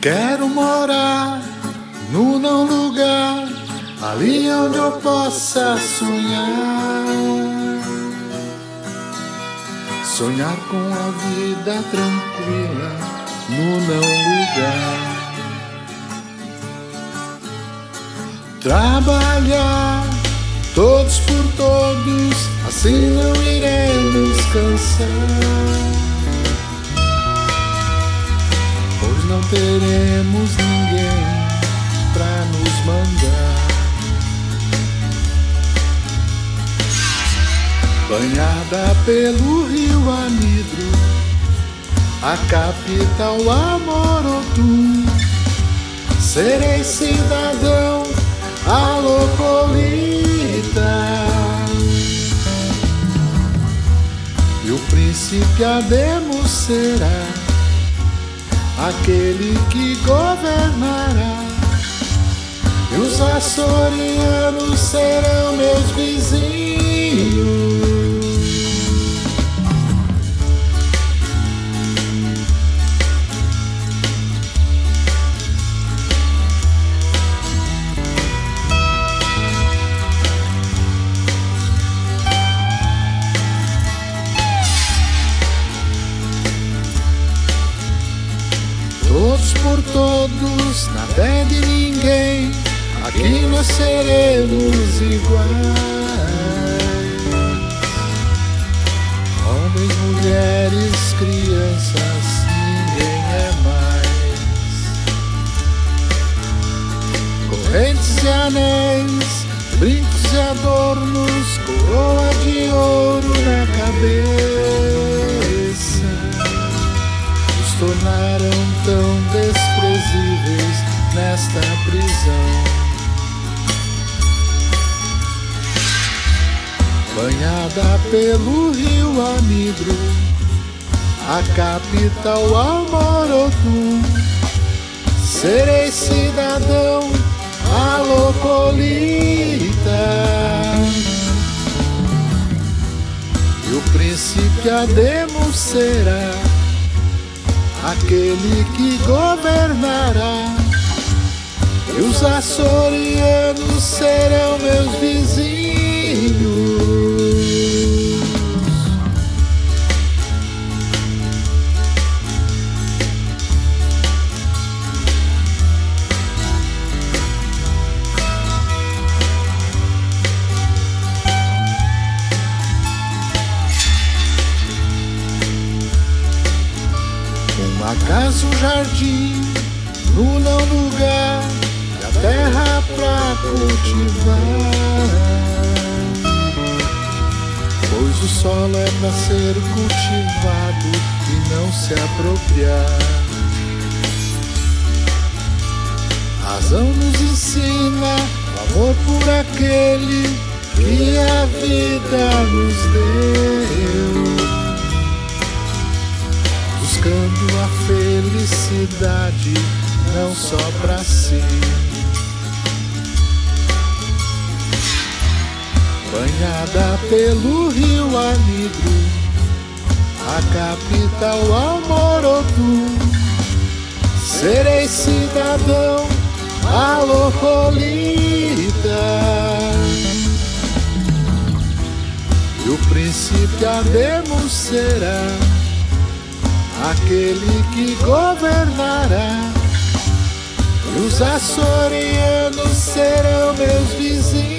Quero morar no não lugar, ali onde eu possa sonhar. Sonhar com a vida tranquila no não lugar. Trabalhar todos por todos, assim não iremos cansar. Pois não teremos ninguém pra nos mandar. Banhada pelo rio Anidro, a capital Amorotum, serei cidadão alocolita, e o príncipe Ademo será aquele que governará, e os açorianos serão meus vizinhos. Todos por todos, nada é de ninguém, aqui nós seremos iguais. Homens, mulheres, crianças, ninguém é mais. Correntes e anéis, brincos e adornos, coroa de ouro na cabeça, nos tornaram tão desprezíveis nesta prisão. Banhada pelo rio Anidro, a capital Amorotum, serei cidadão alocolita, e o príncipe Ademo será aquele que governará, e os açorianos serão meus vizinhos. Uma casa, um jardim, no não lugar, e a terra pra cultivar, pois o solo é pra ser cultivado e não se apropriar. A razão nos ensina o amor por aquele que a vida nos deu, buscando a felicidade não só pra si. Banhada pelo rio Anidro, a capital Amorotum, serei cidadão alocolita, e o príncipe Ademo será aquele que governará, e os açorianos serão meus vizinhos.